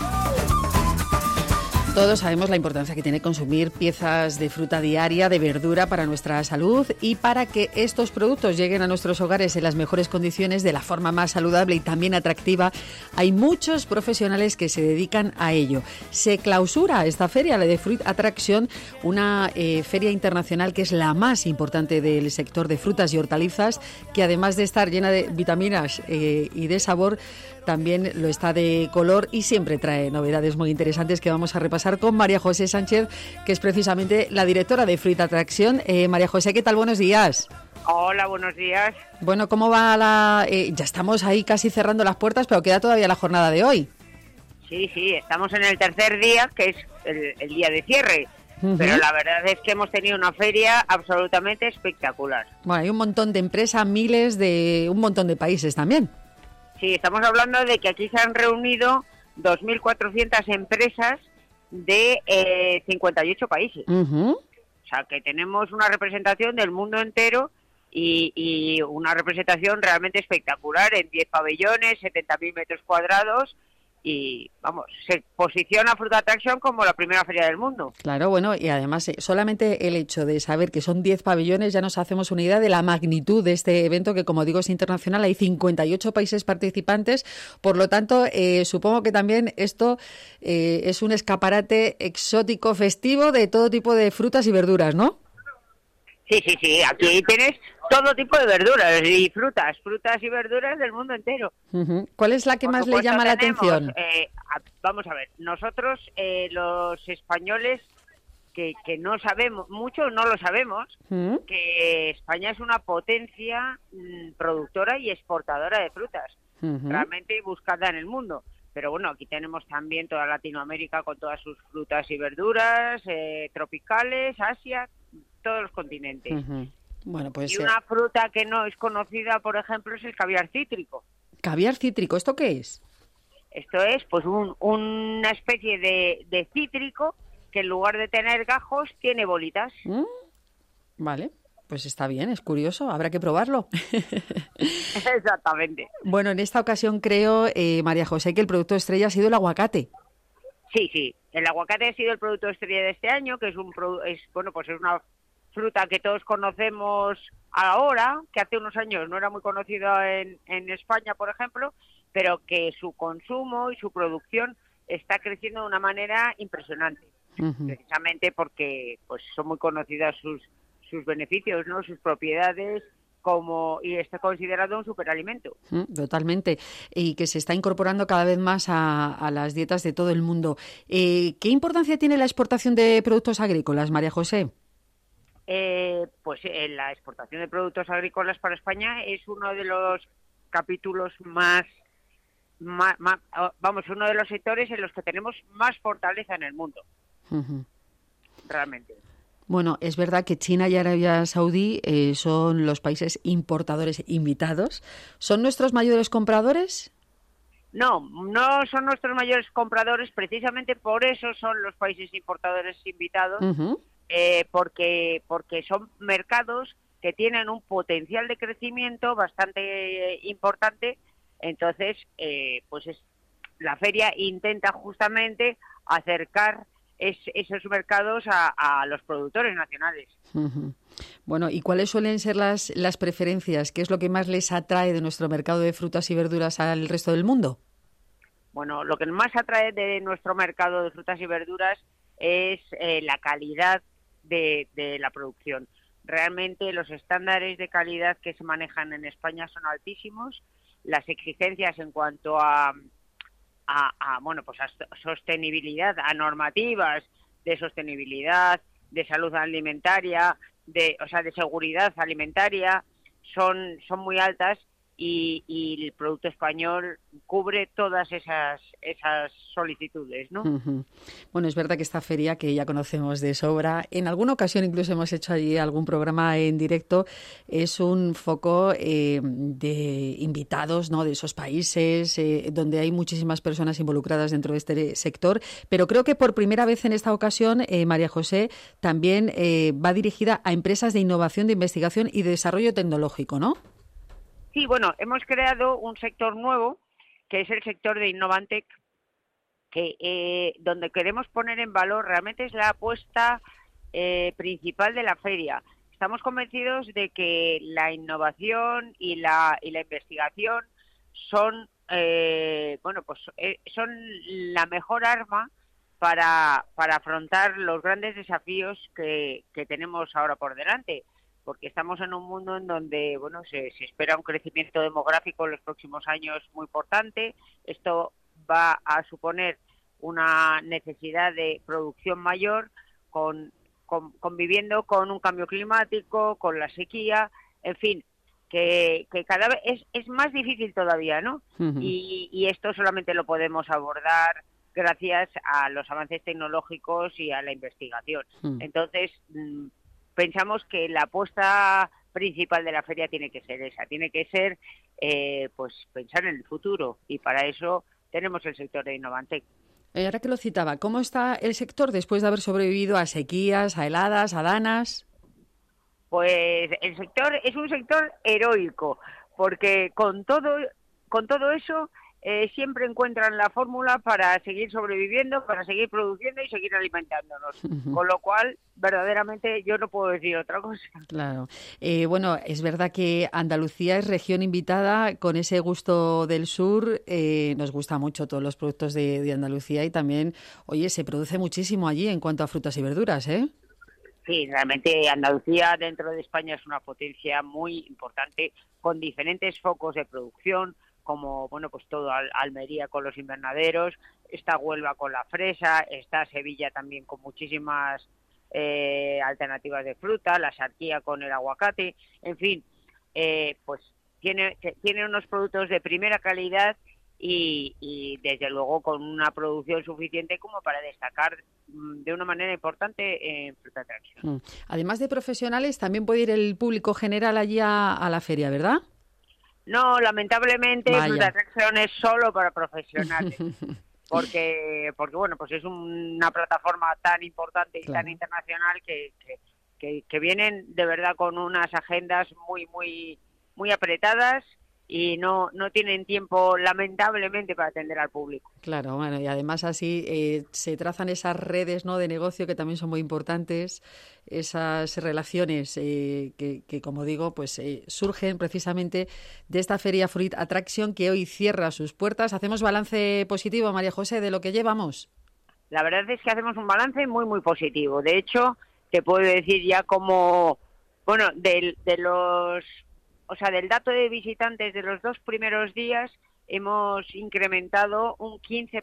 Todos sabemos la importancia que tiene consumir piezas de fruta diaria, de verdura para nuestra salud, y para que estos productos lleguen a nuestros hogares en las mejores condiciones, de la forma más saludable y también atractiva, hay muchos profesionales que se dedican a ello. Se clausura esta feria, la de Fruit Attraction, una feria internacional que es la más importante del sector de frutas y hortalizas, que además de estar llena de vitaminas y de sabor, también lo está de color, y siempre trae novedades muy interesantes que vamos a repasar con María José Sánchez, que es precisamente la directora de Fruit Attraction. María José, ¿qué tal? Buenos días. Hola, buenos días. Bueno, ¿cómo va ya estamos ahí casi cerrando las puertas, pero queda todavía la jornada de hoy? Sí, estamos en el tercer día, que es el día de cierre. Uh-huh. Pero la verdad es que hemos tenido una feria absolutamente espectacular. Bueno, hay un montón de empresas, miles de un montón de países también. Sí, estamos hablando de que aquí se han reunido 2.400 empresas de 58 países. Uh-huh. O sea, que tenemos una representación del mundo entero y una representación realmente espectacular en 10 pabellones, 70.000 metros cuadrados. Y, vamos, se posiciona Fruit Attraction como la primera feria del mundo. Claro, bueno, y además solamente el hecho de saber que son 10 pabellones ya nos hacemos una idea de la magnitud de este evento, que como digo es internacional, hay 58 países participantes, por lo tanto supongo que también esto es un escaparate exótico, festivo, de todo tipo de frutas y verduras, ¿no? Sí, aquí tienes todo tipo de verduras y frutas y verduras del mundo entero. Uh-huh. ¿Cuál es la que más le llama la atención? Vamos a ver, nosotros los españoles que no sabemos, muchos no lo sabemos, uh-huh, que España es una potencia productora y exportadora de frutas, uh-huh, realmente buscada en el mundo. Pero bueno, aquí tenemos también toda Latinoamérica con todas sus frutas y verduras, tropicales, Asia, todos los continentes. Uh-huh. Bueno, pues, y una fruta que no es conocida, por ejemplo, es el caviar cítrico. ¿Caviar cítrico? ¿Esto qué es? Esto es pues una especie de cítrico que en lugar de tener gajos tiene bolitas. Vale, pues está bien, es curioso, habrá que probarlo. Exactamente. Bueno, en esta ocasión creo, María José, que el producto estrella ha sido el aguacate. Sí, el aguacate ha sido el producto estrella de este año, que es una fruta que todos conocemos ahora, que hace unos años no era muy conocida en España, por ejemplo, pero que su consumo y su producción está creciendo de una manera impresionante, precisamente porque pues son muy conocidas sus beneficios, ¿no? Sus propiedades, y está considerado un superalimento. Totalmente, y que se está incorporando cada vez más a las dietas de todo el mundo. ¿Qué importancia tiene la exportación de productos agrícolas, María José? La exportación de productos agrícolas para España es uno de los capítulos uno de los sectores en los que tenemos más fortaleza en el mundo, realmente. Bueno, es verdad que China y Arabia Saudí son los países importadores invitados. ¿Son nuestros mayores compradores? No son nuestros mayores compradores, precisamente por eso son los países importadores invitados, porque son mercados que tienen un potencial de crecimiento bastante importante. Entonces, la feria intenta justamente acercar esos mercados a los productores nacionales. Bueno, ¿y cuáles suelen ser las preferencias? ¿Qué es lo que más les atrae de nuestro mercado de frutas y verduras al resto del mundo? Bueno, lo que más atrae de nuestro mercado de frutas y verduras es la calidad de la producción. Realmente los estándares de calidad que se manejan en España son altísimos. Las exigencias en cuanto a sostenibilidad, a normativas de sostenibilidad, de salud alimentaria, de seguridad alimentaria, son muy altas y el producto español cubre todas esas solicitudes, ¿no? Bueno, es verdad que esta feria, que ya conocemos de sobra, en alguna ocasión incluso hemos hecho allí algún programa en directo, es un foco de invitados, ¿no?, de esos países donde hay muchísimas personas involucradas dentro de este sector, pero creo que por primera vez en esta ocasión, María José, también va dirigida a empresas de innovación, de investigación y de desarrollo tecnológico, ¿no? Sí, bueno, hemos creado un sector nuevo, que es el sector de Innovantec, que donde queremos poner en valor, realmente es la apuesta principal de la feria. Estamos convencidos de que la innovación y la investigación son son la mejor arma para afrontar los grandes desafíos que tenemos ahora por delante, porque estamos en un mundo en donde se espera un crecimiento demográfico en los próximos años muy importante. Esto va a suponer una necesidad de producción mayor, conviviendo con un cambio climático, con la sequía, en fin, que cada vez es más difícil todavía, ¿no? Y esto solamente lo podemos abordar gracias a los avances tecnológicos y a la investigación. Entonces, pensamos que la apuesta principal de la feria tiene que ser esa, tiene que ser pensar en el futuro, y para eso tenemos el sector de Innovantec. Ahora que lo citaba, ¿cómo está el sector después de haber sobrevivido a sequías, a heladas, a danas? Pues el sector es un sector heroico, porque con todo eso siempre encuentran la fórmula para seguir sobreviviendo, para seguir produciendo y seguir alimentándonos. Con lo cual, verdaderamente, yo no puedo decir otra cosa. Claro. Bueno, es verdad que Andalucía es región invitada, con ese gusto del sur. Nos gusta mucho todos los productos de Andalucía, y también, oye, se produce muchísimo allí en cuanto a frutas y verduras, ¿eh? Sí, realmente Andalucía dentro de España es una potencia muy importante, con diferentes focos de producción, como todo Almería con los invernaderos, está Huelva con la fresa, está Sevilla también con muchísimas alternativas de fruta, la Sarquía con el aguacate, en fin, tiene unos productos de primera calidad y desde luego con una producción suficiente como para destacar de una manera importante en Fruta Attraction. Además de profesionales, también puede ir el público general allí a la feria, ¿verdad? No, lamentablemente Fruta Attraction es solo para profesionales, porque es una plataforma tan importante y tan internacional que vienen de verdad con unas agendas muy muy muy apretadas y no tienen tiempo, lamentablemente, para atender al público. Claro, bueno, y además así se trazan esas redes, ¿no?, de negocio que también son muy importantes, esas relaciones que como digo, pues surgen precisamente de esta Feria Fruit Attraction que hoy cierra sus puertas. ¿Hacemos balance positivo, María José, de lo que llevamos? La verdad es que hacemos un balance muy, muy positivo. De hecho, te puedo decir ya como, bueno, del dato de visitantes de los 2 primeros días hemos incrementado un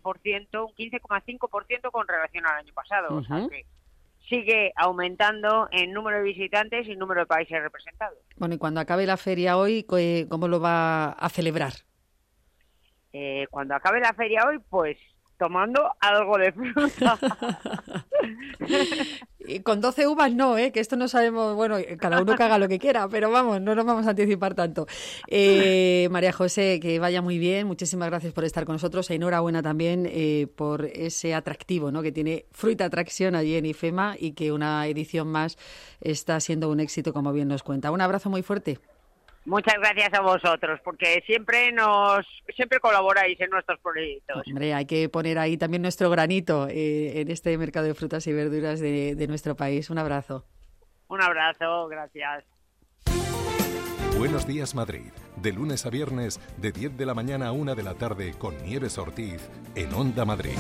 15,5% con relación al año pasado. Uh-huh. O sea que sigue aumentando en número de visitantes y número de países representados. Bueno, y cuando acabe la feria hoy, ¿cómo lo va a celebrar? Cuando acabe la feria hoy, pues tomando algo de fruta. Y con 12 uvas no, que esto no sabemos, bueno, cada uno que haga lo que quiera, pero vamos, no nos vamos a anticipar tanto. María José, que vaya muy bien, muchísimas gracias por estar con nosotros, e enhorabuena también por ese atractivo, ¿no?, que tiene Fruit Attraction allí en IFEMA y que una edición más está siendo un éxito, como bien nos cuenta. Un abrazo muy fuerte. Muchas gracias a vosotros, porque siempre colaboráis en nuestros proyectos. Hombre, hay que poner ahí también nuestro granito en este mercado de frutas y verduras de nuestro país. Un abrazo. Un abrazo, gracias. Buenos días, Madrid. De lunes a viernes, de 10 de la mañana a 1 de la tarde, con Nieves Ortiz, en Onda Madrid.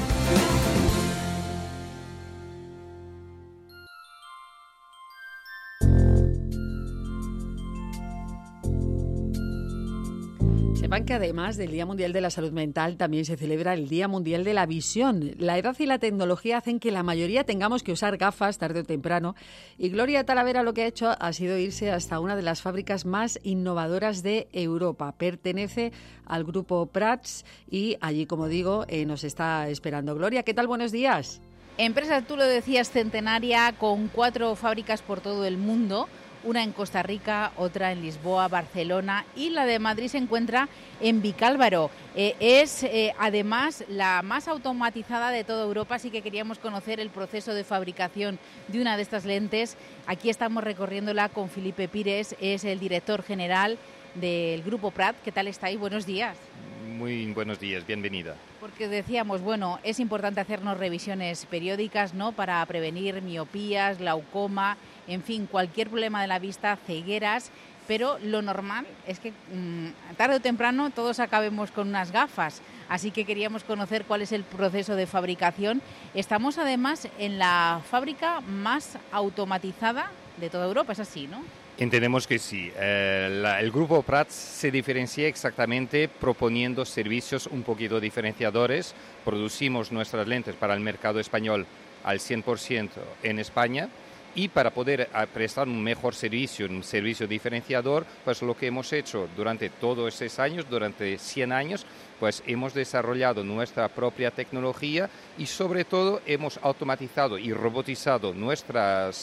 Sepan que además del Día Mundial de la Salud Mental también se celebra el Día Mundial de la Visión. La edad y la tecnología hacen que la mayoría tengamos que usar gafas tarde o temprano, y Gloria Talavera lo que ha hecho ha sido irse hasta una de las fábricas más innovadoras de Europa. Pertenece al grupo Prats y allí, como digo, nos está esperando. Gloria, ¿qué tal? Buenos días. Empresa, tú lo decías, centenaria, con 4 fábricas por todo el mundo. Una en Costa Rica, otra en Lisboa, Barcelona, y la de Madrid se encuentra en Vicálvaro. Es además la más automatizada de toda Europa, así que queríamos conocer el proceso de fabricación de una de estas lentes. Aquí estamos recorriéndola con Felipe Pires, es el director general del Grupo Prat. ¿Qué tal estáis? Buenos días. Muy buenos días, bienvenida. Porque decíamos, bueno, es importante hacernos revisiones periódicas, ¿no?, para prevenir miopías, glaucoma, en fin, cualquier problema de la vista, cegueras, pero lo normal es que tarde o temprano todos acabemos con unas gafas, así que queríamos conocer cuál es el proceso de fabricación. Estamos además en la fábrica más automatizada de toda Europa, es así, ¿no? Entendemos que sí. El grupo Prats se diferencia exactamente proponiendo servicios un poquito diferenciadores. Producimos nuestras lentes para el mercado español al 100% en España, y para poder prestar un mejor servicio, un servicio diferenciador, pues lo que hemos hecho durante todos esos años, durante 100 años, pues hemos desarrollado nuestra propia tecnología y sobre todo hemos automatizado y robotizado nuestro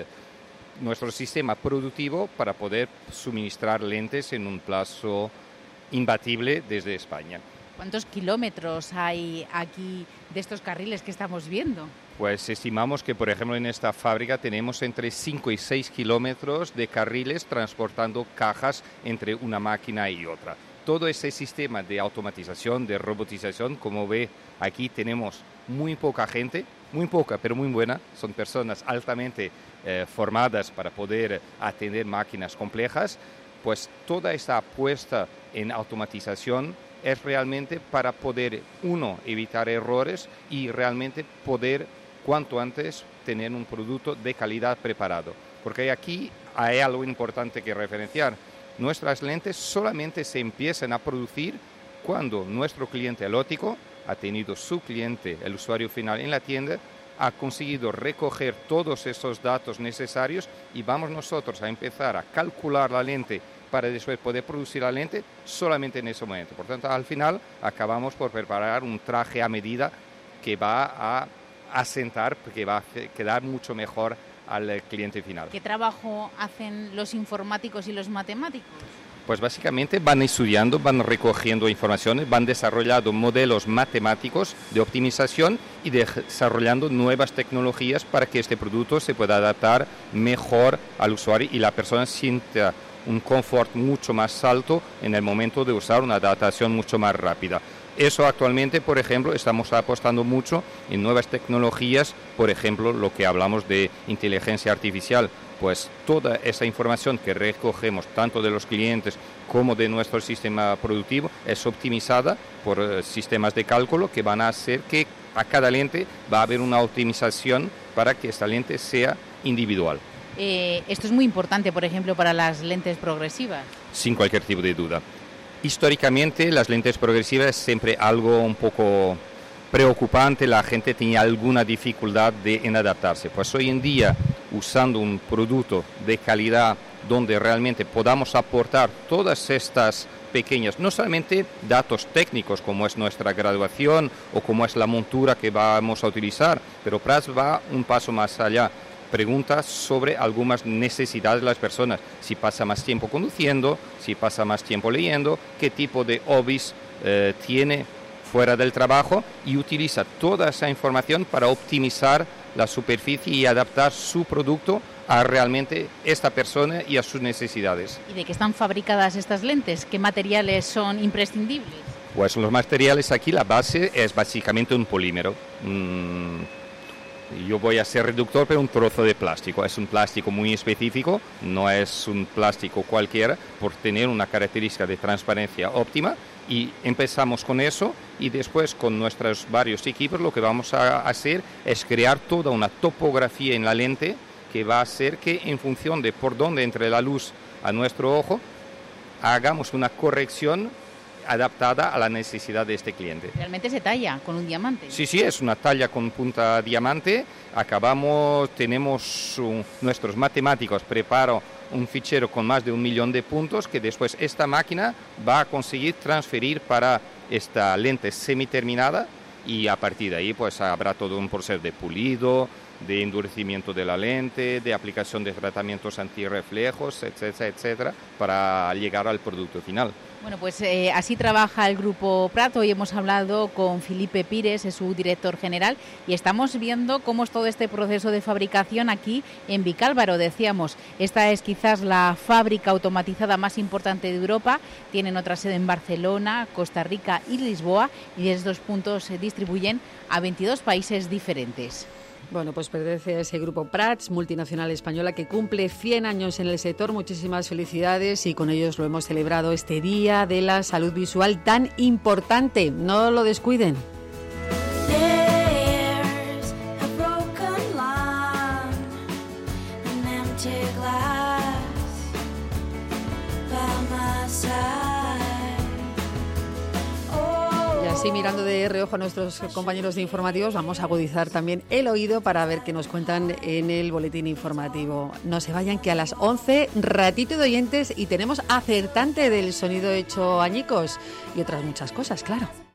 sistema productivo para poder suministrar lentes en un plazo imbatible desde España. ¿Cuántos kilómetros hay aquí de estos carriles que estamos viendo? Pues estimamos que, por ejemplo, en esta fábrica tenemos entre 5 y 6 kilómetros de carriles transportando cajas entre una máquina y otra. Todo ese sistema de automatización, de robotización, como ve, aquí tenemos muy poca gente, muy poca, pero muy buena. Son personas altamente formadas para poder atender máquinas complejas. Pues toda esta apuesta en automatización es realmente para poder, evitar errores y realmente poder cuanto antes tener un producto de calidad preparado. Porque aquí hay algo importante que referenciar. Nuestras lentes solamente se empiezan a producir cuando nuestro cliente, el óptico, ha tenido su cliente, el usuario final en la tienda, ha conseguido recoger todos esos datos necesarios y vamos nosotros a empezar a calcular la lente para después poder producir la lente solamente en ese momento. Por tanto, al final acabamos por preparar un traje a medida que va a asentar, que va a quedar mucho mejor al cliente final. ¿Qué trabajo hacen los informáticos y los matemáticos? Pues básicamente van estudiando, van recogiendo informaciones, van desarrollando modelos matemáticos de optimización y desarrollando nuevas tecnologías para que este producto se pueda adaptar mejor al usuario y la persona sienta un confort mucho más alto en el momento de usar, una adaptación mucho más rápida. Eso actualmente, por ejemplo, estamos apostando mucho en nuevas tecnologías, por ejemplo, lo que hablamos de inteligencia artificial, pues toda esa información que recogemos tanto de los clientes como de nuestro sistema productivo es optimizada por sistemas de cálculo que van a hacer que a cada lente va a haber una optimización para que esta lente sea individual. Esto es muy importante, por ejemplo, para las lentes progresivas. Sin cualquier tipo de duda. Históricamente las lentes progresivas es siempre algo un poco preocupante, la gente tenía alguna dificultad en adaptarse. Pues hoy en día, usando un producto de calidad donde realmente podamos aportar todas estas pequeñas, no solamente datos técnicos como es nuestra graduación o como es la montura que vamos a utilizar, pero Prats va un paso más allá. Preguntas sobre algunas necesidades de las personas, si pasa más tiempo conduciendo, si pasa más tiempo leyendo, qué tipo de hobbies tiene fuera del trabajo, y utiliza toda esa información para optimizar la superficie y adaptar su producto a realmente esta persona y a sus necesidades. ¿Y de qué están fabricadas estas lentes? ¿Qué materiales son imprescindibles? Pues los materiales aquí, la base es básicamente un polímero. Yo voy a ser reductor, pero un trozo de plástico. Es un plástico muy específico, no es un plástico cualquiera, por tener una característica de transparencia óptima. Y empezamos con eso, y después con nuestros varios equipos lo que vamos a hacer es crear toda una topografía en la lente que va a hacer que, en función de por dónde entre la luz a nuestro ojo, hagamos una corrección adaptada a la necesidad de este cliente. ¿Realmente se talla con un diamante? Sí, es una talla con punta diamante. Tenemos nuestros matemáticos preparan un fichero con más de 1 millón de puntos que después esta máquina va a conseguir transferir para esta lente semiterminada, y a partir de ahí pues habrá todo un proceso de pulido, de endurecimiento de la lente, de aplicación de tratamientos antirreflejos, etcétera, etcétera, para llegar al producto final. Bueno, pues así trabaja el Grupo Prat. Hoy hemos hablado con Felipe Pires, es su director general, y estamos viendo cómo es todo este proceso de fabricación aquí en Vicálvaro. Decíamos, esta es quizás la fábrica automatizada más importante de Europa. Tienen otra sede en Barcelona, Costa Rica y Lisboa, y desde estos puntos se distribuyen a 22 países diferentes. Bueno, pues pertenece a ese grupo Prats, multinacional española que cumple 100 años en el sector. Muchísimas felicidades, y con ellos lo hemos celebrado este Día de la Salud Visual tan importante. No lo descuiden. Sí, mirando de reojo a nuestros compañeros de informativos, vamos a agudizar también el oído para ver qué nos cuentan en el boletín informativo. No se vayan, que a las 11, ratito de oyentes, y tenemos acertante del sonido hecho añicos y otras muchas cosas, claro.